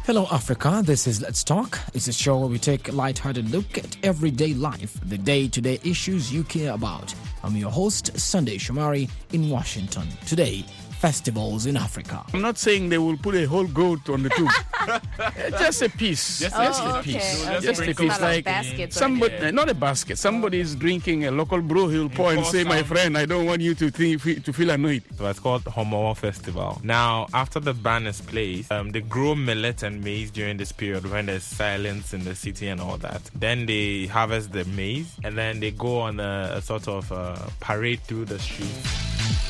Hello, Africa. This is Let's Talk. It's a show where we take a light-hearted look at everyday life, the day-to-day issues you care about. I'm your host, Sunday Shomari in Washington. Today, festivals in Africa. I'm not saying they will put a whole goat on the tube. Just a piece. Just a piece. Just a piece. Like somebody, not a basket. Somebody is drinking a local brew. He'll pour and say, "My friend, I don't want you to feel annoyed." So it's called Homowo Festival. Now, after the ban is placed, they grow millet and maize during this period when there's silence in the city and all that. Then they harvest the maize and then they go on a sort of parade through the streets.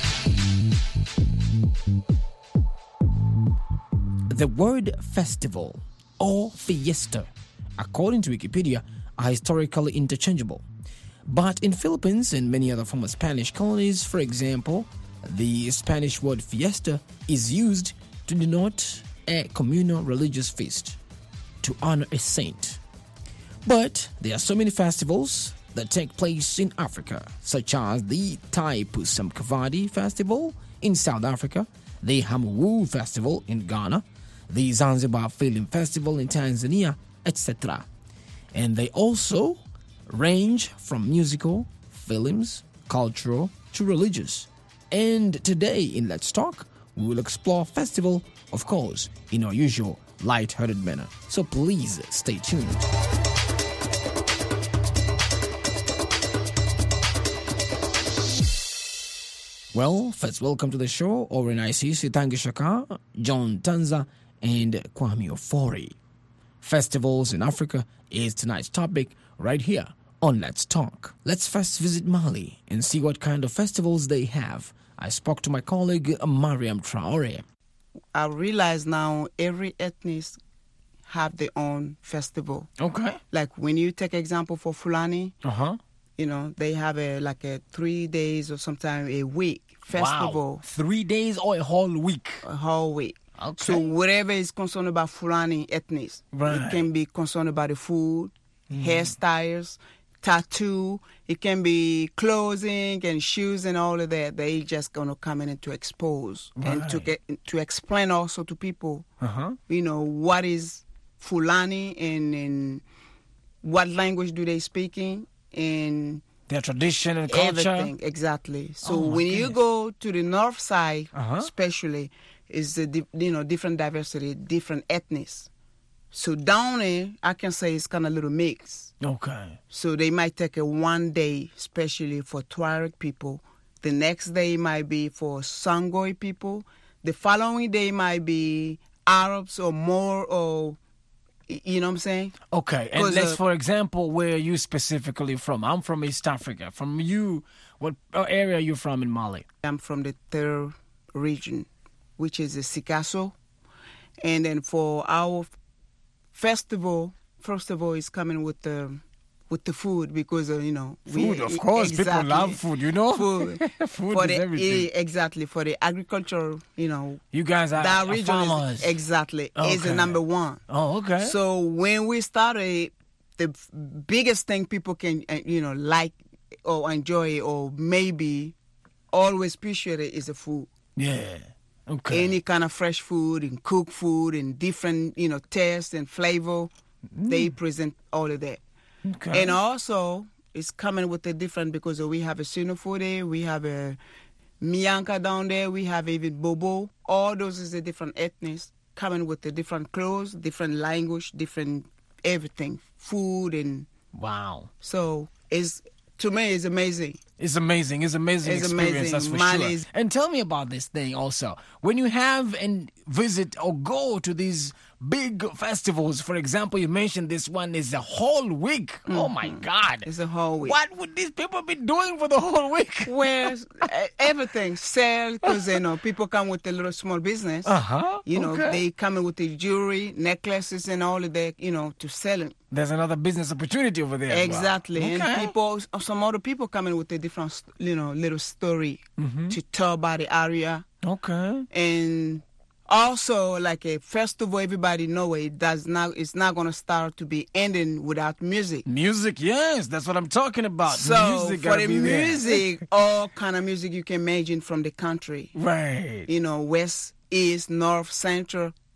The word festival or fiesta, according to Wikipedia, are historically interchangeable. But in Philippines and many other former Spanish colonies, for example, the Spanish word fiesta is used to denote a communal religious feast to honor a saint. But there are so many festivals that take place in Africa, such as the Thaipusam Kavadi Festival in South Africa, the Hamuwu Festival in Ghana, the Zanzibar Film Festival in Tanzania, etc. And they also range from musical, films, cultural, to religious. And today in Let's Talk, we will explore festival, of course, in our usual light-hearted manner. So please stay tuned. Well, first welcome to the show, Oren Isisi, Tangi Shaka, John Tanza, and Kwame Ofori. Festivals in Africa is tonight's topic right here on Let's Talk. Let's first visit Mali and see what kind of festivals they have. I spoke to my colleague Mariam Traore. I realize now every ethnic have their own festival. Okay. Like when you take example for Fulani, you know, they have a 3 days or sometimes a week festival. Wow. 3 days or a whole week? A whole week. Okay. So whatever is concerned about Fulani ethnic, it can be concerned about the food, hairstyles, tattoo, it can be clothing and shoes and all of that. They just gonna come in and to expose and to explain also to people, you know, what is Fulani and what language do they speak in and their tradition and culture. Everything, exactly. So when you go to the north side, especially, is the different diversity, different ethnics. So down there, I can say it's kind of a little mix. Okay. So they might take a 1 day, especially for Tuareg people. The next day might be for Sangoi people. The following day might be Arabs or more, or you know what I'm saying? Okay. And let's, for example, where are you specifically from? I'm from East Africa. From you, what area are you from in Mali? I'm from the third region, which is the Sikasso. And then for our festival, first of all, is coming with the food because, you know. Food, of course. Exactly. People love food, you know. Food. Food for is everything. Exactly. For the agriculture, you know. You guys are that region farmers. Is the number one. Oh, okay. So when we started, the biggest thing people can, you know, like or enjoy or maybe always appreciate it is the food. Yeah. Okay. Any kind of fresh food and cooked food and different, you know, taste and flavor, they present all of that. Okay. And also, it's coming with a different, because we have a Sinofode, we have a Mianka down there, we have even Bobo. All those is the different ethnics coming with the different clothes, different language, different everything, food and... Wow. So, to me, it's amazing. It's amazing. It's amazing experience, that's for sure. And tell me about this thing also. When you have and visit or go to these big festivals, for example, you mentioned this one is a whole week. Oh, my God. It's a whole week. What would these people be doing for the whole week? Well, everything. Sell, because, you know, people come with a little small business. You know, they come in with the jewelry, necklaces and all of that, you know, to sell it. There's another business opportunity over there. Exactly. Wow. And people, some other people come in with a different, you know, little story to tell about the area. Okay. And also, like a festival, everybody know it's not going to start to be ending without music. Music, yes, that's what I'm talking about. So music for the music, all kind of music you can imagine from the country. Right. You know, west, east, north, central,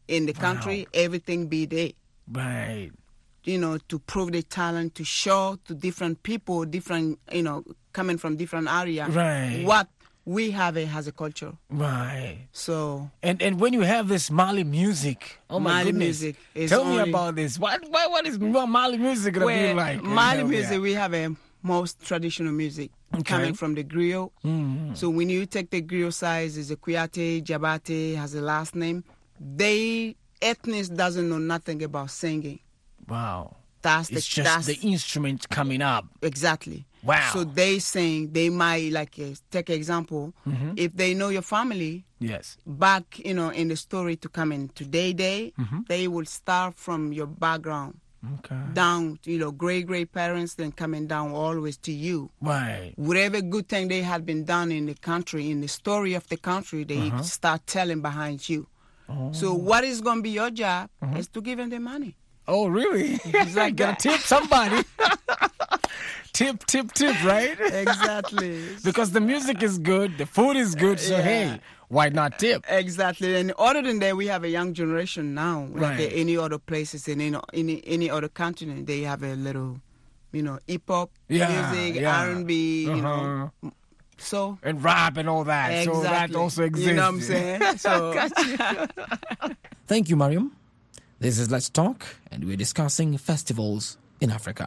in the country, everything be there. Right. You know, to prove the talent, to show to different people, different, you know, coming from different areas, right, what we have as a culture. Right. So. And when you have this Mali music, oh my Mali goodness. music Tell me about this. What is Mali music going to be like? Mali music, we have a most traditional music coming from the griot. Mm-hmm. So when you take the griot size, is a Kuyate, Jabate, has a last name. They, ethnics doesn't know nothing about singing. Wow. That's the instrument coming up. Exactly. Wow. So they sing, they might, like, take an example, if they know your family, yes, back, you know, in the story to come in today, they will start from your background. Okay. Down, you know, great parents, then coming down always to you. Right. Whatever good thing they had been done in the country, in the story of the country, they start telling behind you. Oh. So what is going to be your job is to give them the money. Oh, really? It's like gotta tip somebody. tip, right? Exactly. Because the music is good, the food is good, so hey, why not tip? Exactly. And other than that, we have a young generation now. Like any other places in any other continent, they have a little, you know, hip hop music, R&B, you know. So and rap and all that. Exactly. So that also exists. You know what I'm saying? So Thank you, Mariam. This is Let's Talk, and we're discussing festivals in Africa.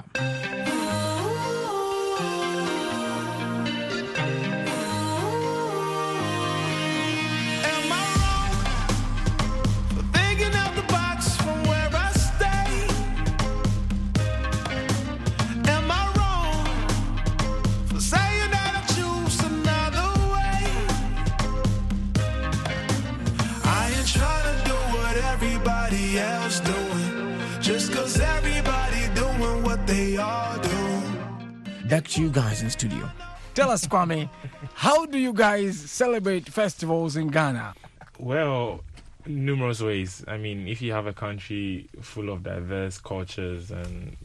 Back to you guys in studio. Tell us, Kwame, how do you guys celebrate festivals in Ghana? Well, numerous ways. I mean, if you have a country full of diverse culture, and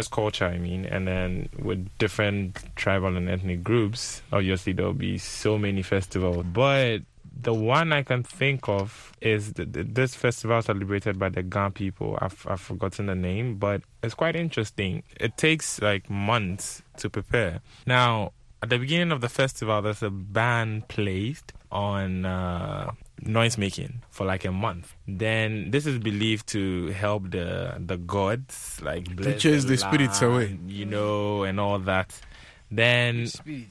then with different tribal and ethnic groups, obviously there'll be so many festivals. But the one I can think of is this festival celebrated by the Ga people. I've forgotten the name, but it's quite interesting. It takes like months to prepare. Now, at the beginning of the festival, there's a band placed on noise making for like a month. Then this is believed to help the gods, like bless to chase the spirits away, you know, and all that. Then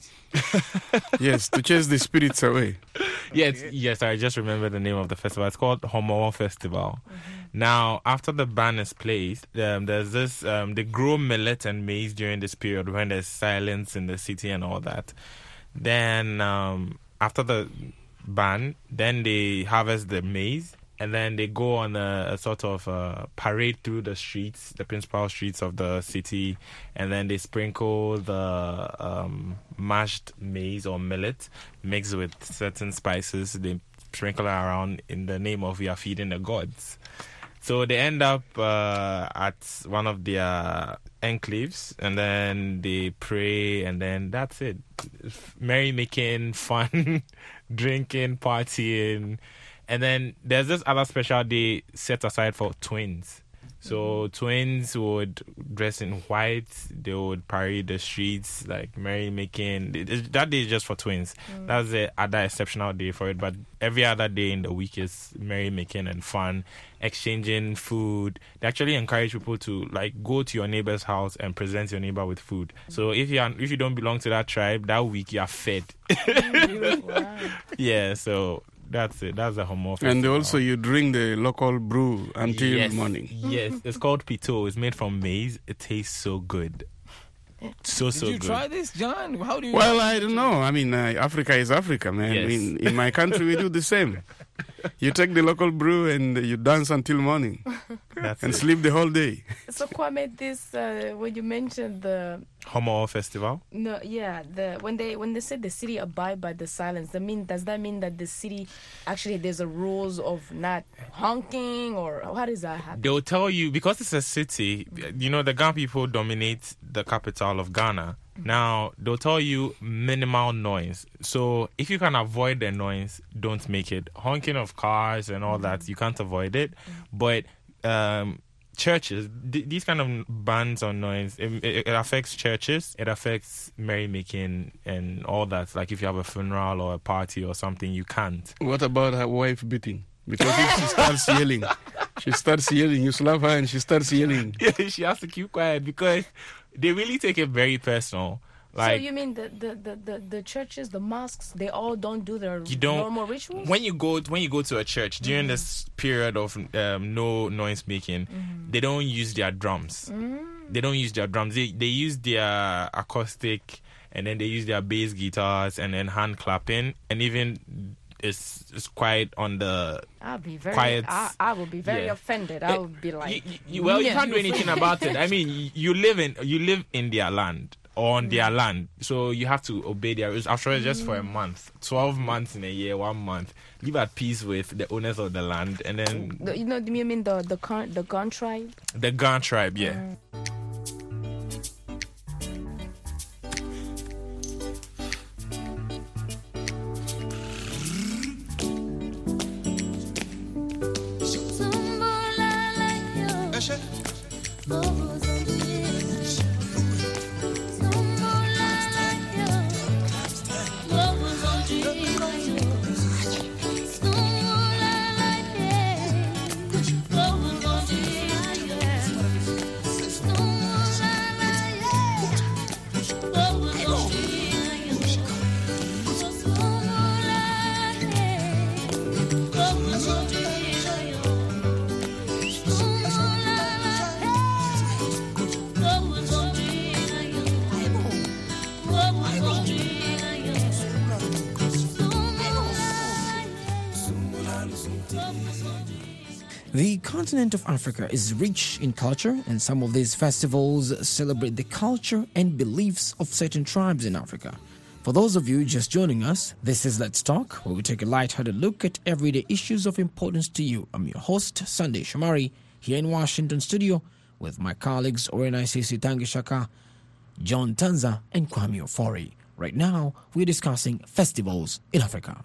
yes, to chase the spirits away. Yes, I just remember the name of the festival. It's called Homo Festival. Now, after the band is placed, there's this, they grow millet and maize during this period when there's silence in the city and all that. Then, after the band, then they harvest the maize, and then they go on a sort of parade through the streets, the principal streets of the city, and then they sprinkle the mashed maize or millet mixed with certain spices. They sprinkle it around in the name of we are feeding the gods. So they end up at one of their enclaves, and then they pray, and then that's it. Merry-making, fun, drinking, partying. And then there's this other special day set aside for twins. So twins would dress in white. They would parade the streets, like merry-making. That day is just for twins. That's the other exceptional day for it. But every other day in the week is merry-making and fun, exchanging food. They actually encourage people to like go to your neighbor's house and present your neighbor with food. So if you don't belong to that tribe, that week you are fed. Wow. Yeah, so that's it. That's the Homo Festival. And also you drink the local brew until morning. Yes, it's called Pito. It's made from maize. It tastes so good. So good. Did you try this, John? How do you? Well, I don't know. I mean, Africa is Africa, man. Yes. In my country, we do the same. You take the local brew and you dance until morning. and sleep the whole day. So Kwame, this when you mentioned the Homo Festival. No, yeah, when they said the city abide by the silence, does that mean that the city actually there's a rules of not honking, or how does that happen? They'll tell you, because it's a city, the Ghana people dominate the capital of Ghana. Now, they'll tell you minimal noise. So if you can avoid the noise, don't make it. Honking of cars and all that, you can't avoid it. But churches, these kind of bans on noise, it affects churches. It affects merrymaking and all that. Like if you have a funeral or a party or something, you can't. What about her wife beating? Because if she starts yelling, you slap her and she starts yelling. Yeah, she has to keep quiet because they really take it very personal. Like, so you mean the churches, the mosques, they all don't do their normal rituals? When you go to a church during this period of no noise making, they don't use their drums. They don't use their drums. They use their acoustic, and then they use their bass guitars, and then hand clapping, and even it's quite on the quiet. I will be very offended. I would be like, you can't do anything about it. I mean, you live in their land. On their land, so you have to obey their rules. After all, just for a month, 12 months in a year, 1 month, live at peace with the owners of the land, and then do you mean the Gon tribe? The Gon tribe, yeah. The continent of Africa is rich in culture, and some of these festivals celebrate the culture and beliefs of certain tribes in Africa. For those of you just joining us, this is Let's Talk, where we take a light-hearted look at everyday issues of importance to you. I'm your host, Sunday Shomari, here in Washington studio with my colleagues Orena Sisi Tangishaka, John Tanza, and Kwame Ofori. Right now, we're discussing festivals in Africa.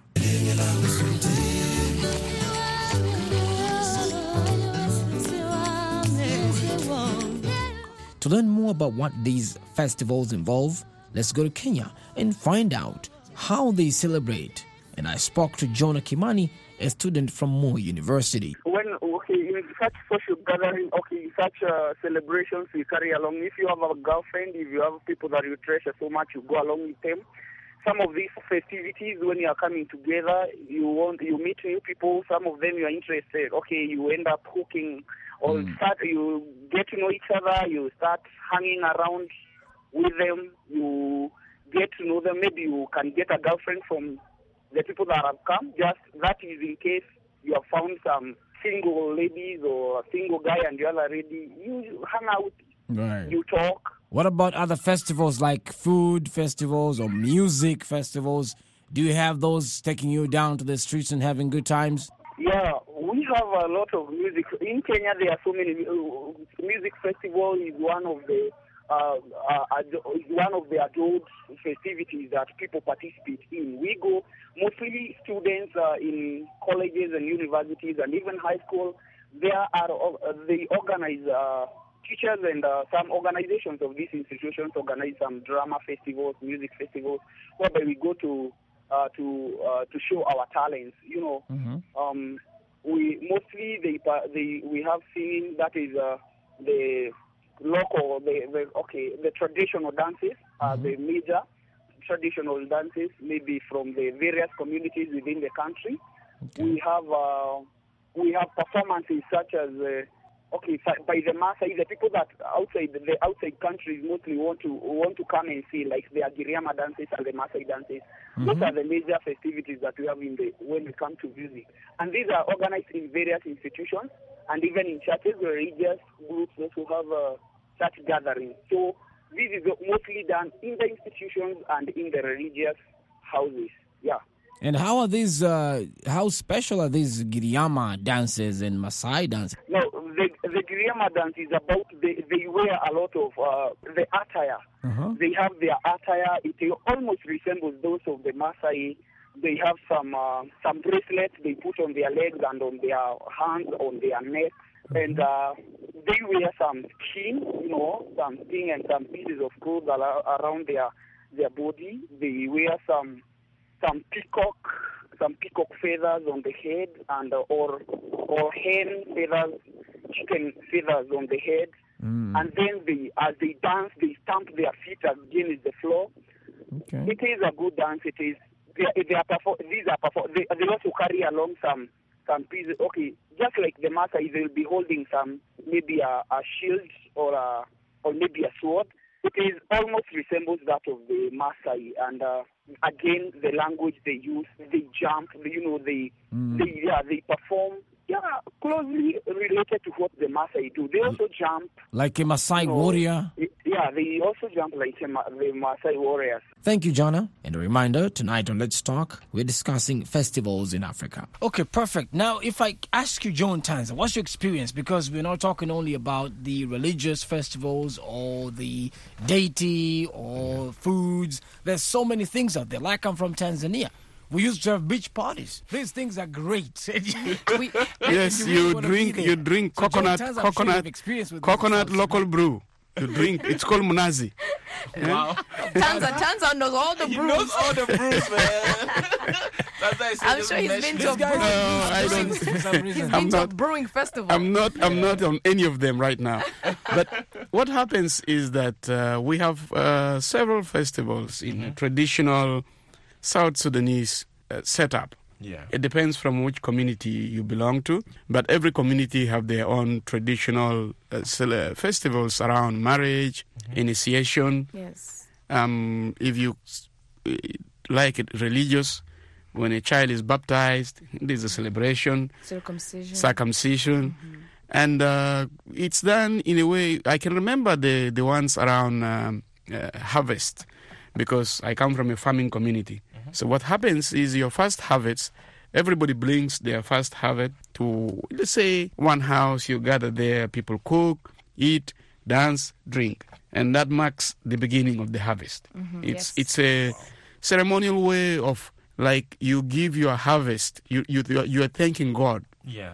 To learn more about what these festivals involve, let's go to Kenya and find out how they celebrate. And I spoke to John Kimani, a student from Moi University. In such social gathering, such celebrations you carry along. If you have a girlfriend, if you have people that you treasure so much, you go along with them. Some of these festivities, when you are coming together, you meet new people. Some of them you are interested. You end up hooking, or you get to know each other. You start hanging around with them. You get to know them. Maybe you can get a girlfriend from the people that have come. Just that is in case you have found some single ladies or a single guy and you are ready. You hang out. Right. You talk. What about other festivals like food festivals or music festivals? Do you have those taking you down to the streets and having good times? Yeah, we have a lot of music. In Kenya, there are so many. Music festival is one of the adult festivities that people participate in. We go, mostly students in colleges and universities and even high school. They organize. Teachers and some organizations of these institutions organize some drama festivals, music festivals, whereby we go to show our talents. We mostly we have singing, that is the local, the traditional dances, the major traditional dances, maybe from the various communities within the country. Okay. We have performances such as by the Maasai, the people that the outside countries mostly want to come and see, like the Agiriama dances and the Maasai dances. Those are the major festivities that we have when we come to music. And these are organized in various institutions and even in churches, the religious groups also have such gatherings. So this is mostly done in the institutions and in the religious houses. Yeah. And how are these? How special are these Giriama dances and Maasai dances? No, the Giriama dance is about they wear a lot of the attire. They have their attire. It almost resembles those of the Maasai. They have some bracelets they put on their legs and on their hands, on their necks, and they wear some skin, something and some pieces of clothes around their body. They wear some peacock feathers on the head and or hen feathers, chicken feathers on the head. And then as they dance, they stamp their feet against the floor. Okay. It is a good dance. It is. They also carry along some pieces. Okay, just like the Maasai, they will be holding maybe a shield or maybe a sword. It almost resembles that of the Maasai, and again, the language they use, they jump, they perform, closely related to what the Maasai do. They also jump. Like a Maasai warrior? Yeah, they also jump like the Maasai warriors. Thank you, Jana. And a reminder, tonight on Let's Talk, we're discussing festivals in Africa. Okay, perfect. Now, if I ask you, John Tanza, what's your experience? Because we're not talking only about the religious festivals or the deity or foods. There's so many things out there. Like I'm from Tanzania. We used to have beach parties. These things are great. Yes, you drink coconut local brew. You drink. It's called Munazi. Wow. Tanza knows all the brews. He knows all the brews, man. I'm sure he's been to a brewing festival. I'm not on any of them right now. But what happens is that we have several festivals in traditional South Sudanese setup. Yeah. It depends from which community you belong to, but every community have their own traditional festivals around marriage, initiation. Yes. If you like it religious, when a child is baptized, there's a celebration. Circumcision. And it's done in a way, I can remember the ones around harvest, because I come from a farming community. So what happens is your first harvest, everybody brings their first harvest to, let's say, one house. You gather there, people cook, eat, dance, drink. And that marks the beginning of the harvest. It's a ceremonial way of, like, you give your harvest. You are thanking God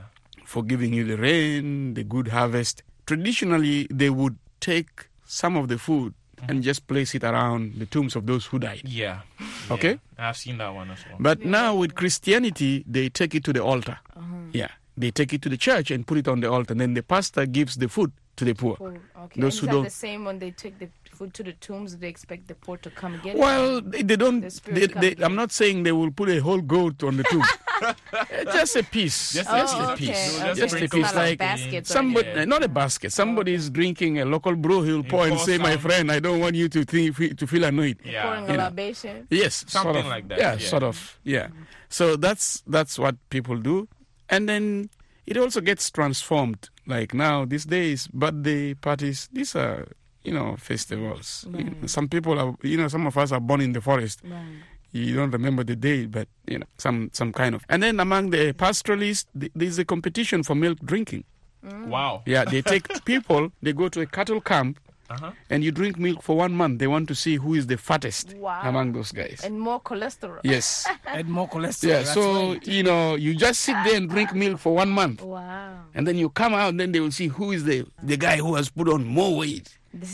for giving you the rain, the good harvest. Traditionally, they would take some of the food and just place it around the tombs of those who died. Yeah. Okay? I've seen that one as well. But now with Christianity, they take it to the altar. Yeah. They take it to the church and put it on the altar. And then the pastor gives the food to the poor. Okay. Those who don't. The same when they take the food to the tombs, they expect the poor to come get it? Well, they don't. I'm not saying they will put a whole goat on the tomb. Just a piece. Just a piece. Just a piece. Like somebody, not a basket. Somebody is drinking a local brew. He'll pour and say, "My friend, I don't want you to feel annoyed." Yeah. Pouring a libation. Yes, something sort of, like that. Yeah, sort of. Yeah. So that's what people do, and then it also gets transformed. Like now, these days, birthday parties. These are, festivals. Right. Some people are, some of us are born in the forest. Right. You don't remember the day, but, some kind of. And then among the pastoralists, there's a competition for milk drinking. Wow. Yeah, they take people, they go to a cattle camp, and you drink milk for 1 month. They want to see who is the fattest among those guys. And more cholesterol. Yes. And more cholesterol. Yeah, so, you just sit there and drink milk for 1 month. Wow. And then you come out, and then they will see who is the guy who has put on more weight.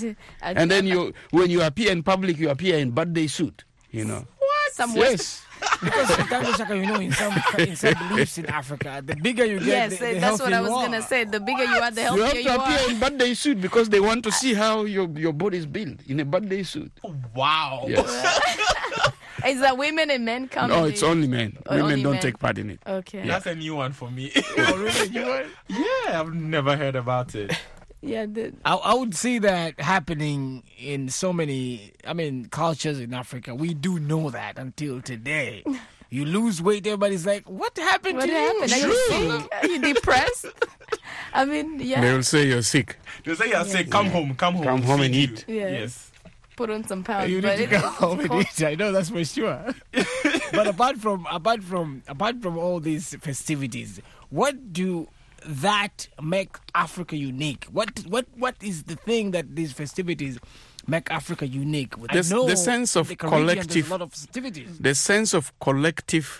And then when you appear in public, you appear in birthday suit, What? Yes. Because in some beliefs in Africa, the bigger you get, the that's what I was going to say. The bigger you are, the healthier you are. You have to appear in birthday suit because they want to see how your body is built in a birthday suit. Wow. Yes. Is that women and men coming? No, it's only men. Women only don't men. take part in it. Okay. Yeah. That's a new one for me. Oh, really? Yeah, I've never heard about it. Yeah, I would see that happening in so many, cultures in Africa. We do know that until today. You lose weight, everybody's like, what happened to you? Are you sick? Are you depressed? Yeah. They will say you're sick. They'll say you're sick. Come home. Come home and eat. Yes. Put on some pounds. You need to go home and eat. I know, that's for sure. But apart from all these festivities, what do that make Africa unique? What is the thing that these festivities make Africa unique? The sense of collective, a lot of festivities. The sense of collective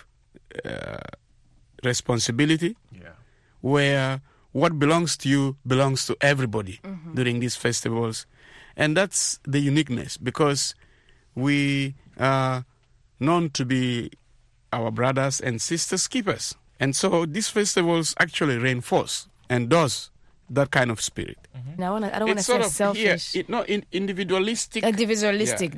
responsibility, where what belongs to you belongs to everybody during these festivals, and that's the uniqueness, because we are known to be our brothers and sisters keepers. And so these festivals actually reinforce and does that kind of spirit. Now, I don't want to say selfish. Individualistic. Individualistic.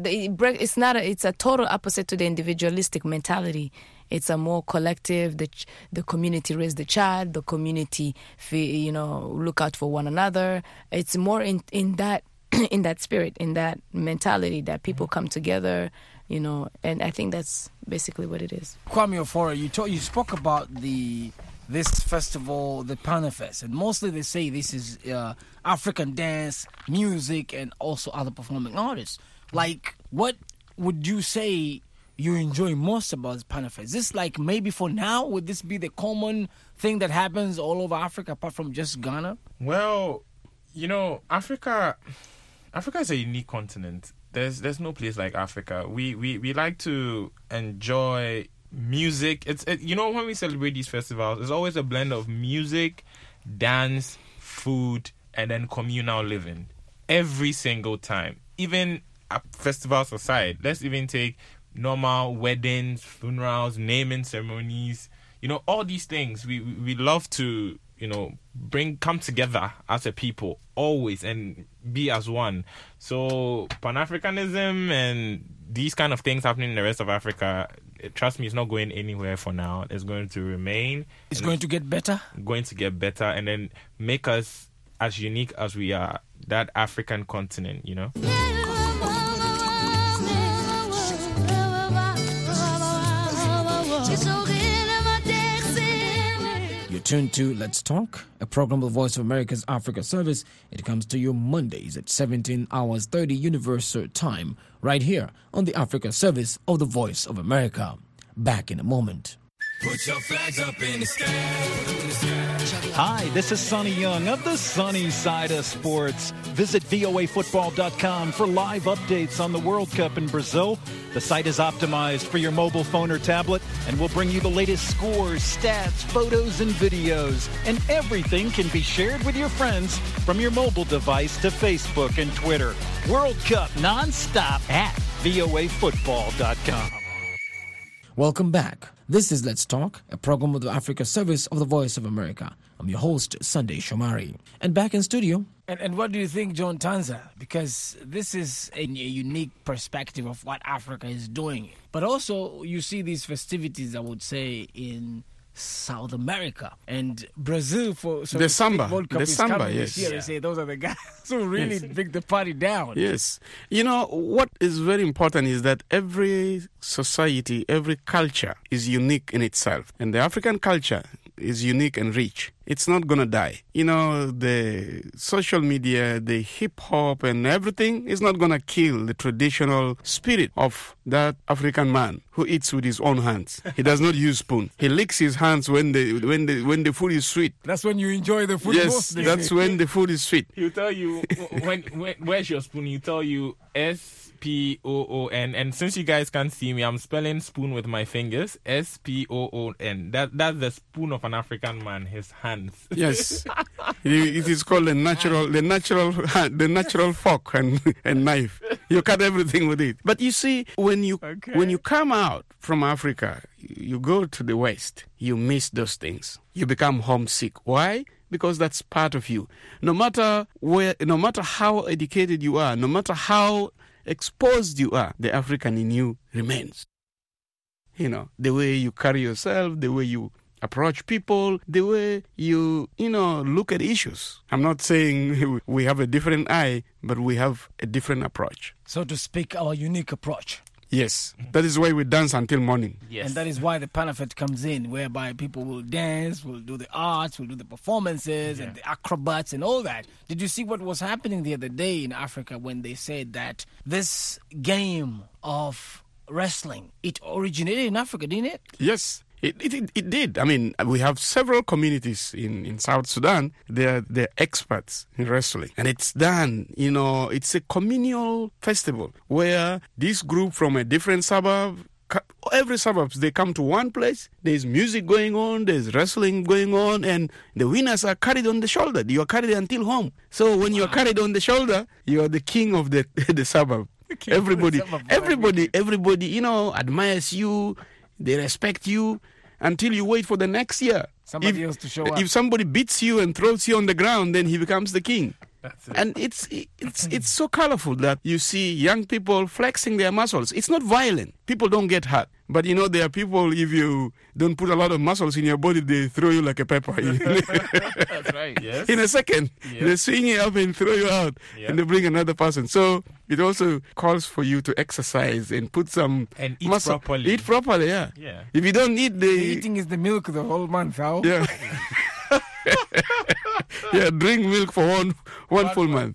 It's a total opposite to the individualistic mentality. It's a more collective. The community raise the child. The community, look out for one another. It's more in that in that spirit, in that mentality that people come together. And I think that's basically what it is. Kwame Ofora, you spoke about this festival, the Panafest, and mostly they say this is African dance, music, and also other performing artists. Like, what would you say you enjoy most about this Panafest? Is this like, maybe for now, would this be the common thing that happens all over Africa apart from just Ghana? Well, Africa is a unique continent. There's no place like Africa. We like to enjoy music. When we celebrate these festivals, it's always a blend of music, dance, food, and then communal living. Every single time. Even festivals aside, let's even take normal weddings, funerals, naming ceremonies. All these things. We love to come together as a people always and be as one. So Pan-Africanism and these kind of things happening in the rest of Africa, trust me, it's not going anywhere for now. It's going to remain. It's going to get better? Going to get better and then make us as unique as we are, that African continent, You're tuned to Let's Talk, a program of Voice of America's Africa Service. It comes to you Mondays at 17 hours 30 Universal Time, right here on the Africa Service of the Voice of America. Back in a moment. Put your flags up in the sky. Hi, this is Sonny Young of the Sunny Side of Sports. Visit voafootball.com for live updates on the World Cup in Brazil. The site is optimized for your mobile phone or tablet and will bring you the latest scores, stats, photos, and videos. And everything can be shared with your friends from your mobile device to Facebook and Twitter. World Cup nonstop at voafootball.com. Welcome back. This is Let's Talk, a program of the Africa Service of the Voice of America. I'm your host, Sunday Shomari. And back in studio. And what do you think, John Tanza? Because this is a unique perspective of what Africa is doing. But also, you see these festivities, I would say, in South America and Brazil for the samba. The samba, yes. They say those are the guys who really bring the party down. Yes. What is very important is that every society, every culture is unique in itself. And the African culture is unique and rich. It's not going to die. The social media, the hip-hop and everything is not going to kill the traditional spirit of that African man who eats with his own hands. He does not use spoon. He licks his hands when the food is sweet. That's when you enjoy the food most. Yes, that's when the food is sweet. He'll tell you, when where's your spoon? He'll tell you S-P-O-O-N. And since you guys can't see me, I'm spelling spoon with my fingers. S-P-O-O-N. That's the spoon of an African man, his hands. Yes. It is called the natural fork and knife. You cut everything with it. But you see, when you come out from Africa, you go to the West, you miss those things. You become homesick. Why? Because that's part of you. No matter how educated you are, no matter how exposed you are, the African in you remains. You know, the way you carry yourself, the way you approach people, the way you look at issues. I'm not saying we have a different eye, but we have a different approach. So to speak, our unique approach. Yes, that is why we dance until morning. Yes. And that is why the Panafet comes in, whereby people will dance, will do the arts, will do the performances and the acrobats and all that. Did you see what was happening the other day in Africa when they said that this game of wrestling, it originated in Africa, didn't it? Yes. It did. I mean, we have several communities in South Sudan. They're experts in wrestling. And it's done, it's a communal festival where this group from a different suburb, every suburbs, they come to one place. There's music going on, there's wrestling going on, and the winners are carried on the shoulder. You are carried until home. So when you are carried on the shoulder, you are the king of the suburb. Everybody, admires you. They respect you until you wait for the next year. Somebody else to show up. If somebody beats you and throws you on the ground, then he becomes the king. That's it. And it's so colorful that you see young people flexing their muscles. It's not violent. People don't get hurt. But there are people, if you don't put a lot of muscles in your body, they throw you like a pepper. That's right, yes. In a second, they swing you up and throw you out, and they bring another person. So it also calls for you to exercise and put some and eat muscle. properly. Eat properly, yeah. If you don't eat, the eating is the milk the whole month, how? Yeah. Yeah, drink milk for one full month.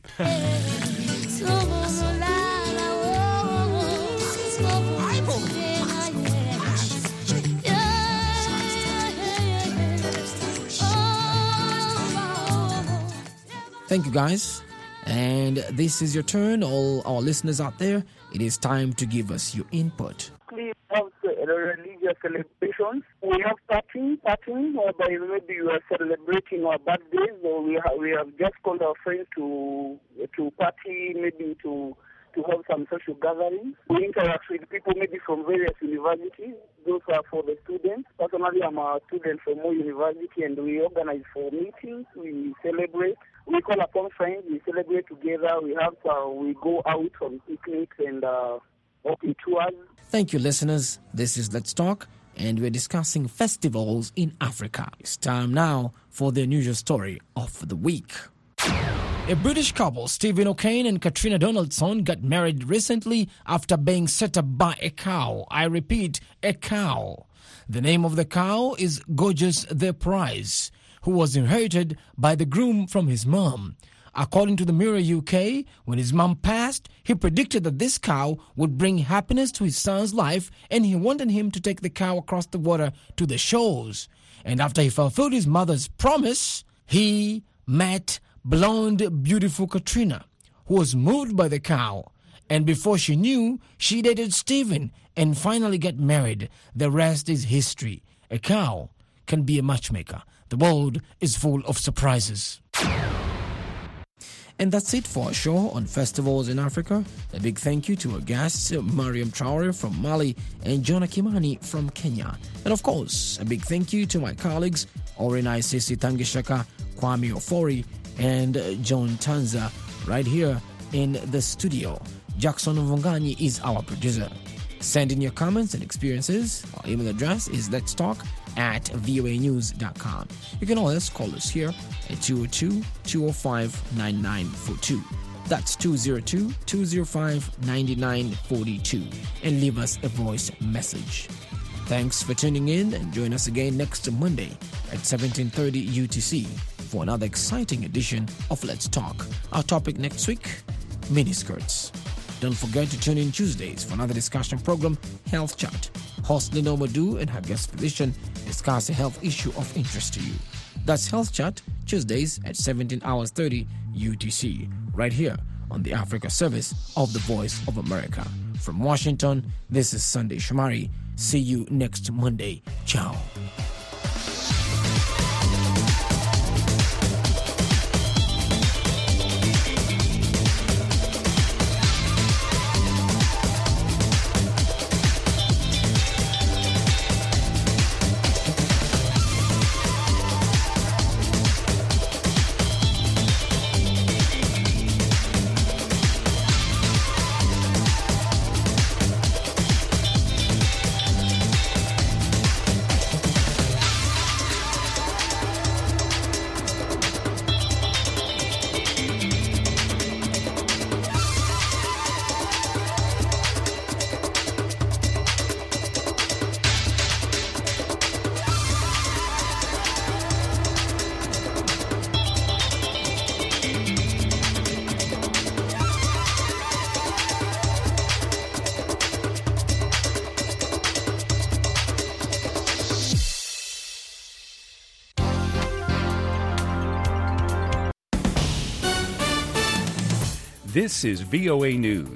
Thank you, guys. And this is your turn, all our listeners out there. It is time to give us your input. We have religious celebrations. We have partying, whereby maybe you are celebrating our birthdays, or we have just called our friends to party, maybe to have some social gatherings. We interact with people maybe from various universities. Those are for the students. Personally, I'm a student from Mo University, and we organize for meetings. We celebrate. We call upon friends. We celebrate together. We go out on picnics and walking tours. Thank you, listeners. This is Let's Talk, and we're discussing festivals in Africa. It's time now for the unusual story of the week. A British couple, Stephen O'Kane and Katrina Donaldson, got married recently after being set up by a cow. I repeat, a cow. The name of the cow is Gorgeous the Prize, who was inherited by the groom from his mom. According to the Mirror UK, when his mom passed, he predicted that this cow would bring happiness to his son's life, and he wanted him to take the cow across the water to the shores. And after he fulfilled his mother's promise, he met blonde, beautiful Katrina, who was moved by the cow. And before she knew, she dated Stephen and finally got married. The rest is history. A cow can be a matchmaker. The world is full of surprises. And that's it for our show on festivals in Africa. A big thank you to our guests, Mariam Traore from Mali and Jonah Kimani from Kenya. And of course, a big thank you to my colleagues, Orenai Sisi Tangishaka, Kwame Ofori, and John Tanza right here in the studio. Jackson Mvunganyi is our producer. Send in your comments and experiences. Our email address is letstalk@voanews.com. You can always call us here at 202-205-9942. That's 202-205-9942, and leave us a voice message. Thanks for tuning in, and join us again next Monday at 17:30 UTC for another exciting edition of Let's Talk. Our topic next week, miniskirts. Don't forget to tune in Tuesdays for another discussion program, Health Chat. Host Lino Madu and her guest physician discuss a health issue of interest to you. That's Health Chat, Tuesdays at 17:30 UTC, right here on the Africa service of the Voice of America. From Washington, this is Sunday Shomari. See you next Monday. Ciao. This is VOA News.